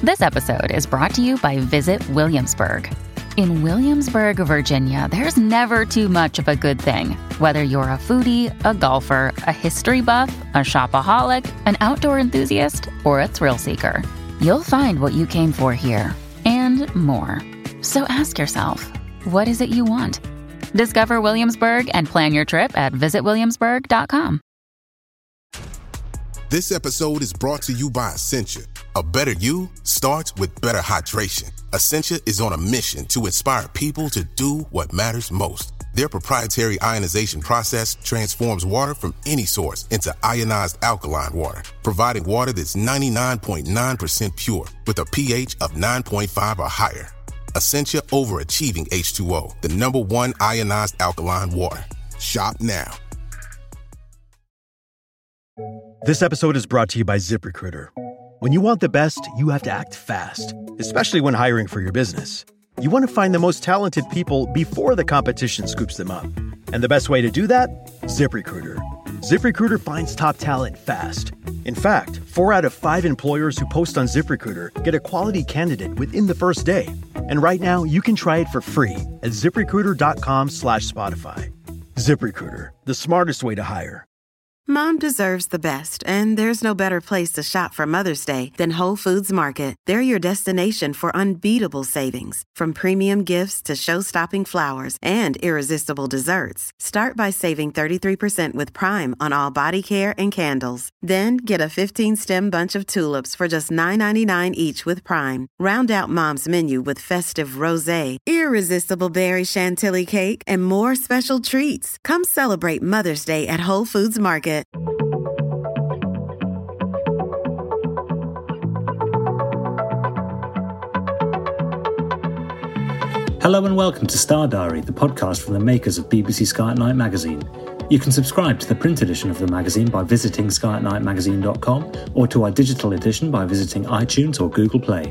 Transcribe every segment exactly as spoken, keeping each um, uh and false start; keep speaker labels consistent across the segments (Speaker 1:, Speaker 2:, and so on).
Speaker 1: This episode is brought to you by Visit Williamsburg. In Williamsburg, Virginia, there's never too much of a good thing. Whether you're a foodie, a golfer, a history buff, a shopaholic, an outdoor enthusiast, or a thrill seeker, you'll find what you came for here and more. So ask yourself, what is it you want? Discover Williamsburg and plan your trip at visit williamsburg dot com.
Speaker 2: This episode is brought to you by Essentia. A better you starts with better hydration. Essentia is on a mission to inspire people to do what matters most. Their proprietary ionization process transforms water from any source into ionized alkaline water, providing water that's ninety-nine point nine percent pure with a pH of nine point five or higher. Essentia Overachieving H two O, the number one ionized alkaline water. Shop now.
Speaker 3: This episode is brought to you by ZipRecruiter. When you want the best, you have to act fast, especially when hiring for your business. You want to find the most talented people before the competition scoops them up. And the best way to do that? ZipRecruiter. ZipRecruiter finds top talent fast. In fact, four out of five employers who post on ZipRecruiter get a quality candidate within the first day. And right now, you can try it for free at ZipRecruiter.com slash Spotify. ZipRecruiter, the smartest way to hire.
Speaker 4: Mom deserves the best, and there's no better place to shop for Mother's Day than Whole Foods Market. They're your destination for unbeatable savings, from premium gifts to show-stopping flowers and irresistible desserts. Start by saving thirty-three percent with Prime on all body care and candles. Then get a fifteen-stem bunch of tulips for just nine ninety-nine each with Prime. Round out Mom's menu with festive rosé, irresistible berry chantilly cake, and more special treats. Come celebrate Mother's Day at Whole Foods Market.
Speaker 5: Hello and welcome to Star Diary, the podcast from the makers of B B C Sky at Night magazine. You can subscribe to the print edition of the magazine by visiting sky at night magazine dot com or to our digital edition by visiting iTunes or Google Play.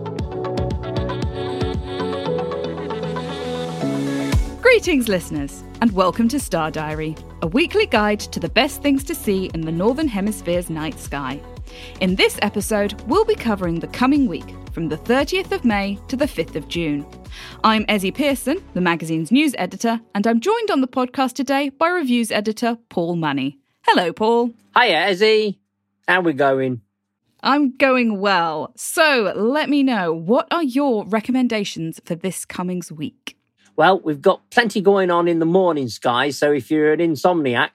Speaker 6: Greetings, listeners, and welcome to Star Diary, a weekly guide to the best things to see in the Northern Hemisphere's night sky. In this episode, we'll be covering the coming week, from the thirtieth of May to the fifth of June. I'm Ezzy Pearson, the magazine's news editor, and I'm joined on the podcast today by reviews editor Paul Money. Hello, Paul.
Speaker 7: Hiya, Ezzy. How we going?
Speaker 6: I'm going well. So, let me know, what are your recommendations for this coming week?
Speaker 7: Well, we've got plenty going on in the morning sky, so if you're an insomniac,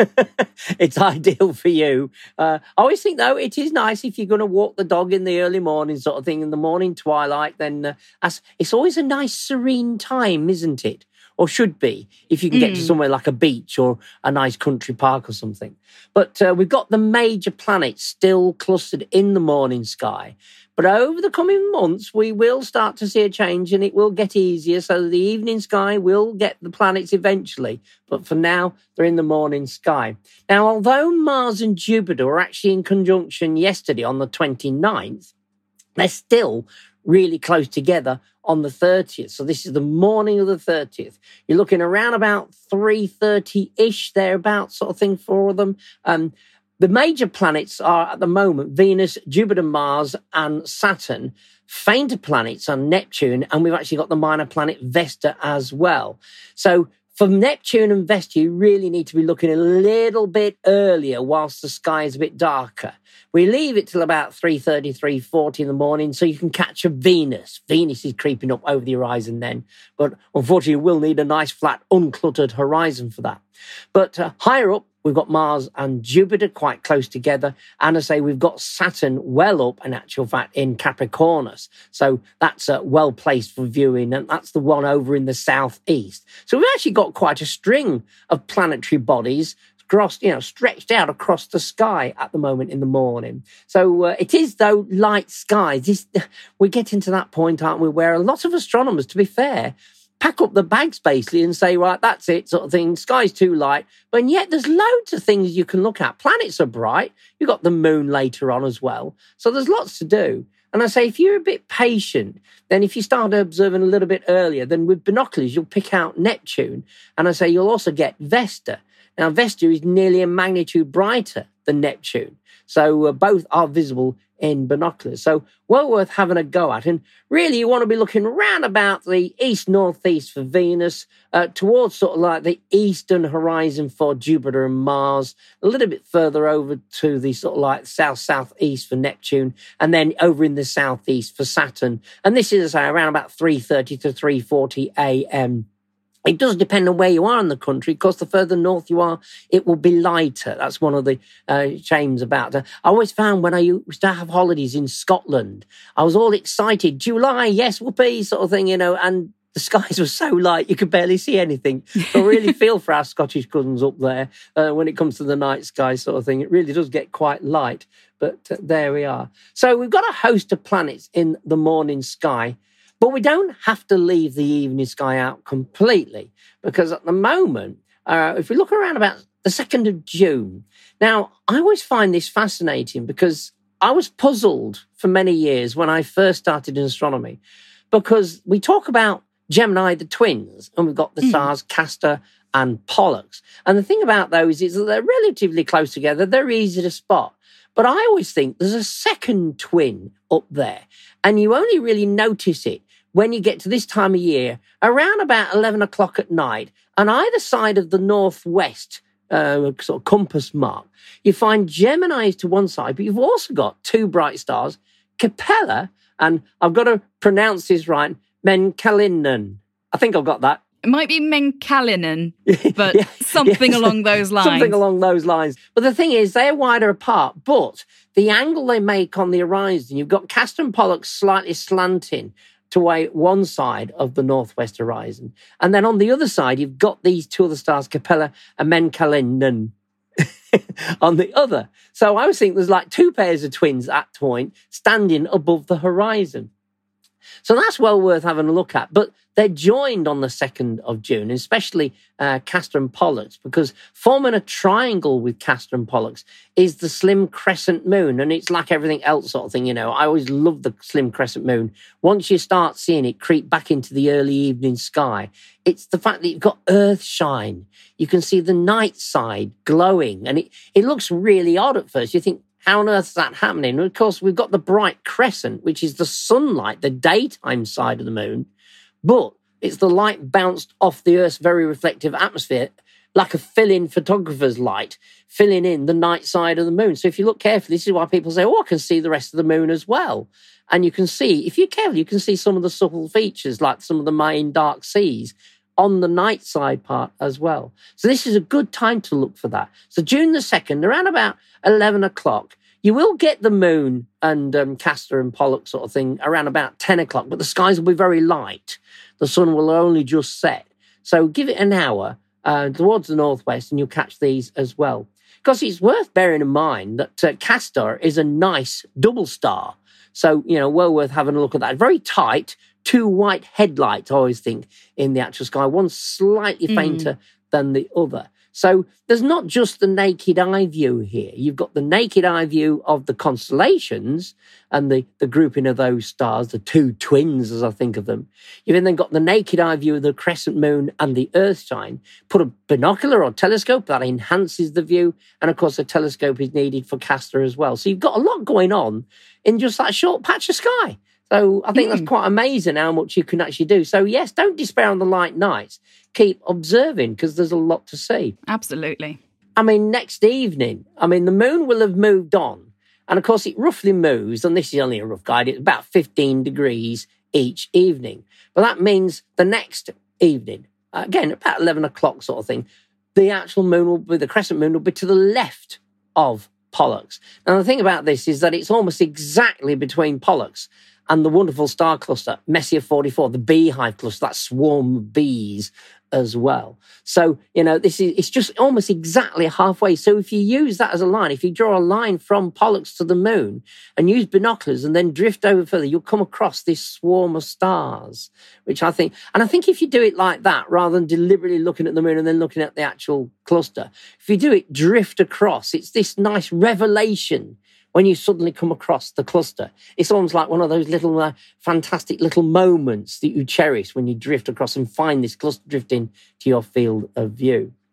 Speaker 7: it's ideal for you. Uh, I always think, though, it is nice if you're going to walk the dog in the early morning sort of thing, in the morning twilight, then uh, it's always a nice serene time, isn't it? Or should be, if you can get mm. to somewhere like a beach or a nice country park or something. But uh, we've got the major planets still clustered in the morning sky. But over the coming months, we will start to see a change and it will get easier. So the evening sky will get the planets eventually. But for now, they're in the morning sky. Now, although Mars and Jupiter were actually in conjunction yesterday on the twenty-ninth, they're still really close together on the thirtieth. So this is the morning of the thirtieth. You're looking around about three thirty-ish, thereabouts sort of thing for them. Um, The major planets are, at the moment, Venus, Jupiter, Mars, and Saturn. Fainter planets are Neptune, and we've actually got the minor planet Vesta as well. So for Neptune and Vesta, you really need to be looking a little bit earlier whilst the sky is a bit darker. We leave it till about three thirty, three forty in the morning so you can catch a Venus. Venus is creeping up over the horizon then, but unfortunately you will need a nice flat, uncluttered horizon for that. But uh, higher up, we've got Mars and Jupiter quite close together. And I say we've got Saturn well up, in actual fact, in Capricornus. So that's uh, well placed for viewing. And that's the one over in the southeast. So we've actually got quite a string of planetary bodies across, you know, stretched out across the sky at the moment in the morning. So uh, it is, though, light skies. This, we're getting to that point, aren't we, where a lot of astronomers, to be fair, pack up the bags basically and say, right, that's it, sort of thing. Sky's too light. But yet there's loads of things you can look at. Planets are bright. You've got the moon later on as well. So there's lots to do. And I say, if you're a bit patient, then if you start observing a little bit earlier, then with binoculars, you'll pick out Neptune. And I say, you'll also get Vesta. Now, Vesta is nearly a magnitude brighter the Neptune. So uh, both are visible in binoculars. So well worth having a go at. And really, you want to be looking round about the east-northeast for Venus, uh, towards sort of like the eastern horizon for Jupiter and Mars, a little bit further over to the sort of like south-southeast for Neptune, and then over in the southeast for Saturn. And this is uh, around about three thirty to three forty a.m. It does depend on where you are in the country, because the further north you are, it will be lighter. That's one of the uh, shames about it. I always found when I used to have holidays in Scotland, I was all excited. July, yes, whoopee, sort of thing, you know, and the skies were so light you could barely see anything. So I really feel for our Scottish cousins up there uh, when it comes to the night sky sort of thing. It really does get quite light, but uh, there we are. So we've got a host of planets in the morning sky. But we don't have to leave the evening sky out completely, because at the moment, uh, if we look around about the second of June, now I always find this fascinating because I was puzzled for many years when I first started in astronomy, because we talk about Gemini, the twins, and we've got the mm. stars Castor and Pollux. And the thing about those is that they're relatively close together. They're easy to spot. But I always think there's a second twin up there, and you only really notice it when you get to this time of year, around about eleven o'clock at night, on either side of the northwest uh, sort of compass mark, you find Gemini to one side, but you've also got two bright stars, Capella, and I've got to pronounce this right, Menkalinen. I think I've got that.
Speaker 6: It might be Menkalinen, but yeah, something yes, along those lines.
Speaker 7: Something along those lines. But the thing is, they're wider apart, but the angle they make on the horizon, you've got Castor and Pollux slightly slanting to one side of the northwest horizon. And then on the other side, you've got these two other stars, Capella and Menkalinen, on the other. So I was thinking there's like two pairs of twins at that point standing above the horizon. So that's well worth having a look at. But they're joined on the second of June, especially uh, Castor and Pollux, because forming a triangle with Castor and Pollux is the slim crescent moon. And it's like everything else sort of thing, you know. I always love the slim crescent moon. Once you start seeing it creep back into the early evening sky, it's the fact that you've got earth shine. You can see the night side glowing. And it, it looks really odd at first. You think, how on earth is that happening? And of course, we've got the bright crescent, which is the sunlight, the daytime side of the moon. But it's the light bounced off the Earth's very reflective atmosphere, like a fill-in photographer's light, filling in the night side of the moon. So if you look carefully, this is why people say, oh, I can see the rest of the moon as well. And you can see, if you're careful, you can see some of the subtle features, like some of the main dark seas, on the night side part as well. So this is a good time to look for that. So June the second, around about eleven o'clock, you will get the moon and um, Castor and Pollux sort of thing around about ten o'clock, but the skies will be very light. The sun will only just set. So give it an hour uh, towards the northwest and you'll catch these as well. Because it's worth bearing in mind that uh, Castor is a nice double star. So, you know, well worth having a look at that. Very tight, two white headlights, I always think, in the actual sky. One slightly fainter mm. than the other. So there's not just the naked eye view here. You've got the naked eye view of the constellations and the, the grouping of those stars, the two twins, as I think of them. You've then got the naked eye view of the crescent moon and the earth shine. Put a binocular or telescope, that enhances the view. And of course, a telescope is needed for Castor as well. So you've got a lot going on in just that short patch of sky. So I think mm. that's quite amazing how much you can actually do. So yes, don't despair on the light nights. Keep observing, because there's a lot to see.
Speaker 6: Absolutely.
Speaker 7: I mean, next evening, I mean, the moon will have moved on. And of course, it roughly moves, and this is only a rough guide, it's about fifteen degrees each evening. But that means the next evening, again, about eleven o'clock sort of thing, the actual moon will be, the crescent moon will be to the left of Pollux. Now, the thing about this is that it's almost exactly between Pollux and the wonderful star cluster, Messier forty-four, the beehive cluster, that swarm of bees as well. So, you know, this is, it's just almost exactly halfway. So if you use that as a line, if you draw a line from Pollux to the moon and use binoculars and then drift over further, you'll come across this swarm of stars, which I think, and I think if you do it like that, rather than deliberately looking at the moon and then looking at the actual cluster, if you do it drift across, it's this nice revelation when you suddenly come across the cluster. It's almost like one of those little uh, fantastic little moments that you cherish when you drift across and find this cluster drifting to your field of view.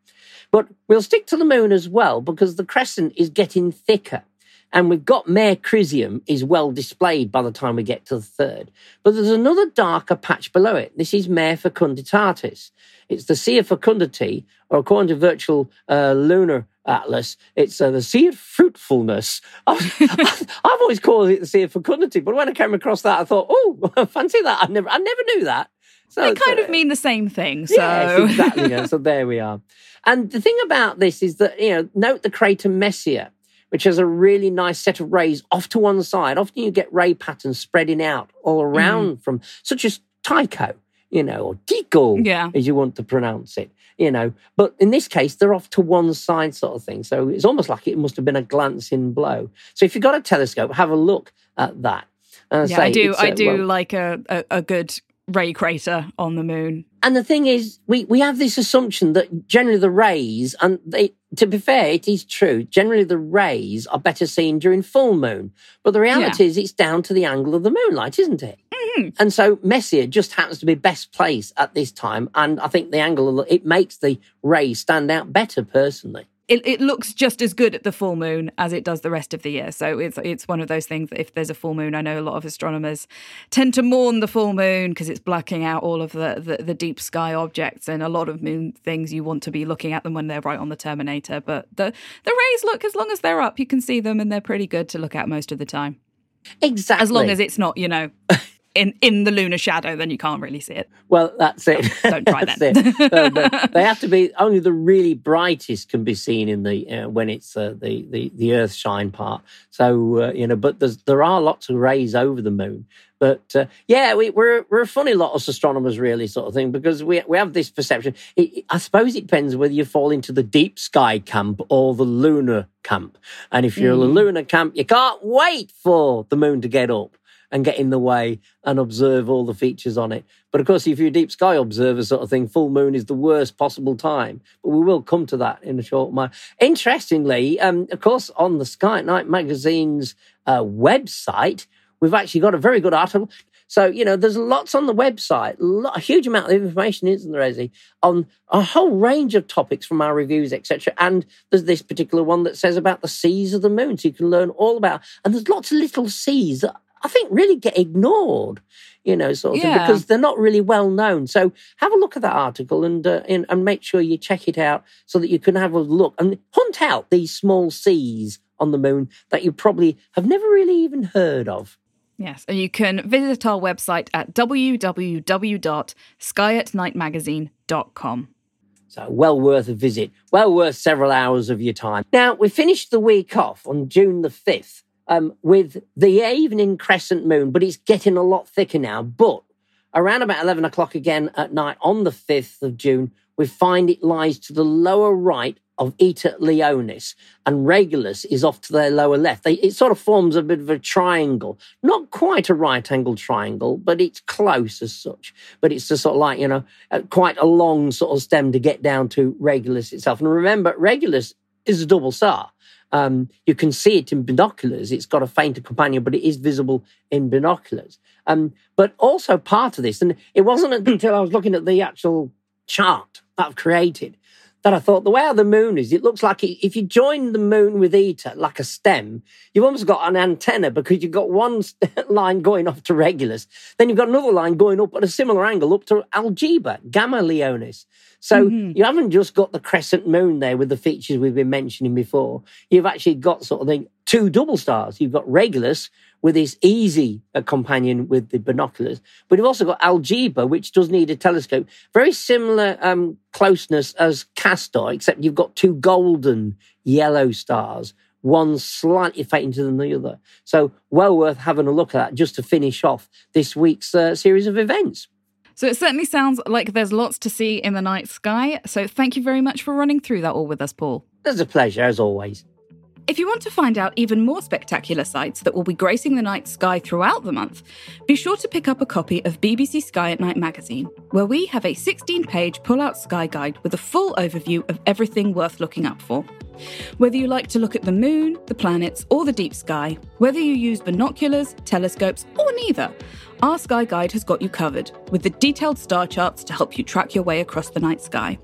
Speaker 7: But we'll stick to the moon as well because the crescent is getting thicker. And we've got Mare Crisium is well displayed by the time we get to the third. But there's another darker patch below it. This is Mare Fecunditatis. It's the Sea of Fecundity, or according to Virtual uh, Lunar Atlas, it's uh, the Sea of Fruitfulness. I've, I've always called it the Sea of Fecundity, but when I came across that, I thought, oh, fancy that. I never, I never knew that. So
Speaker 6: they kind
Speaker 7: uh,
Speaker 6: of mean the same thing. So.
Speaker 7: Yes, exactly. Yeah, so there we are. And the thing about this is that, you know, note the crater Messier, which has a really nice set of rays off to one side. Often you get ray patterns spreading out all around mm. from, such as Tycho, you know, or Tycho,
Speaker 6: yeah.
Speaker 7: as you want to pronounce it, you know. But in this case, they're off to one side sort of thing. So it's almost like it must have been a glancing blow. So if you've got a telescope, have a look at that. Uh,
Speaker 6: yeah,
Speaker 7: say
Speaker 6: I do. I
Speaker 7: uh,
Speaker 6: do
Speaker 7: well,
Speaker 6: like a, a, a good ray crater on the moon.
Speaker 7: And the thing is, we, we have this assumption that generally the rays, and they, to be fair, it is true, generally the rays are better seen during full moon. But the reality yeah. is it's down to the angle of the moonlight, isn't it?
Speaker 6: Mm-hmm.
Speaker 7: And so Messier just happens to be best placed at this time. And I think the angle, of the, it makes the rays stand out better personally.
Speaker 6: It, it looks just as good at the full moon as it does the rest of the year. So it's it's one of those things that if there's a full moon, I know a lot of astronomers tend to mourn the full moon because it's blacking out all of the, the, the deep sky objects, and a lot of moon things you want to be looking at them when they're right on the terminator. But the, the rays look, as long as they're up, you can see them and they're pretty good to look at most of the time.
Speaker 7: Exactly.
Speaker 6: As long as it's not, you know... In, in the lunar shadow, then you can't really see it.
Speaker 7: Well, that's it.
Speaker 6: Don't try
Speaker 7: that's
Speaker 6: that.
Speaker 7: It. no, no. They have to be, only the really brightest can be seen in the, uh, when it's uh, the, the, the earth shine part. So, uh, you know, but there's, there are lots of rays over the moon. But uh, yeah, we, we're we're a funny lot of astronomers, really, sort of thing, because we we have this perception. It, I suppose it depends whether you fall into the deep sky camp or the lunar camp. And if you're mm. in the lunar camp, you can't wait for the moon to get up and get in the way and observe all the features on it. But of course, if you're a deep sky observer sort of thing, full moon is the worst possible time. But we will come to that in a short while. Interestingly, um, of course, on the Sky at Night magazine's uh, website, we've actually got a very good article. So, you know, there's lots on the website, a huge amount of information, isn't there, Rosie, on a whole range of topics from our reviews, et cetera. And there's this particular one that says about the seas of the moon, so you can learn all about. And there's lots of little seas that I think really get ignored, you know, sort of,
Speaker 6: yeah.
Speaker 7: because they're not really well known. So have a look at that article and, uh, and and make sure you check it out so that you can have a look and hunt out these small seas on the moon that you probably have never really even heard of.
Speaker 6: Yes, and you can visit our website at w w w dot sky at night magazine dot com.
Speaker 7: So well worth a visit, well worth several hours of your time. Now, we finished the week off on June the fifth. Um, with the evening crescent moon, but it's getting a lot thicker now. But around about eleven o'clock again at night on the fifth of June, we find it lies to the lower right of Eta Leonis, and Regulus is off to their lower left. They, it sort of forms a bit of a triangle. Not quite a right-angled triangle, but it's close as such. But it's just sort of like, you know, quite a long sort of stem to get down to Regulus itself. And remember, Regulus is a double star. Um, you can see it in binoculars. It's got a fainter companion, but it is visible in binoculars. Um, but also part of this, and it wasn't until I was looking at the actual chart that I've created that I thought the way how the moon is, it looks like if you join the moon with Eta, like a stem, you've almost got an antenna because you've got one line going off to Regulus. Then you've got another line going up at a similar angle up to Algeba, Gamma Leonis. So mm-hmm. you haven't just got the crescent moon there with the features we've been mentioning before. You've actually got sort of the two double stars. You've got Regulus with his easy uh, companion with the binoculars, but you've also got Algeba, which does need a telescope. Very similar um, closeness as Castor, except you've got two golden yellow stars, one slightly fainter than the other. So well worth having a look at that just to finish off this week's uh, series of events.
Speaker 6: So it certainly sounds like there's lots to see in the night sky. So thank you very much for running through that all with us, Paul.
Speaker 7: It's a pleasure, as always.
Speaker 6: If you want to find out even more spectacular sights that will be gracing the night sky throughout the month, be sure to pick up a copy of B B C Sky at Night magazine, where we have a sixteen-page pull-out sky guide with a full overview of everything worth looking up for. Whether you like to look at the moon, the planets, or the deep sky, whether you use binoculars, telescopes, or neither, our Sky Guide has got you covered, with the detailed star charts to help you track your way across the night sky.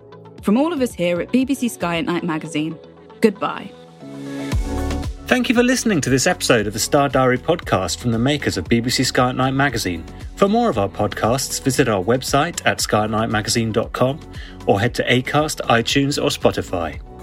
Speaker 6: From all of us here at B B C Sky at Night magazine, goodbye.
Speaker 5: Thank you for listening to this episode of the Star Diary podcast from the makers of B B C Sky at Night magazine. For more of our podcasts, visit our website at sky at night magazine dot com or head to Acast, iTunes or Spotify.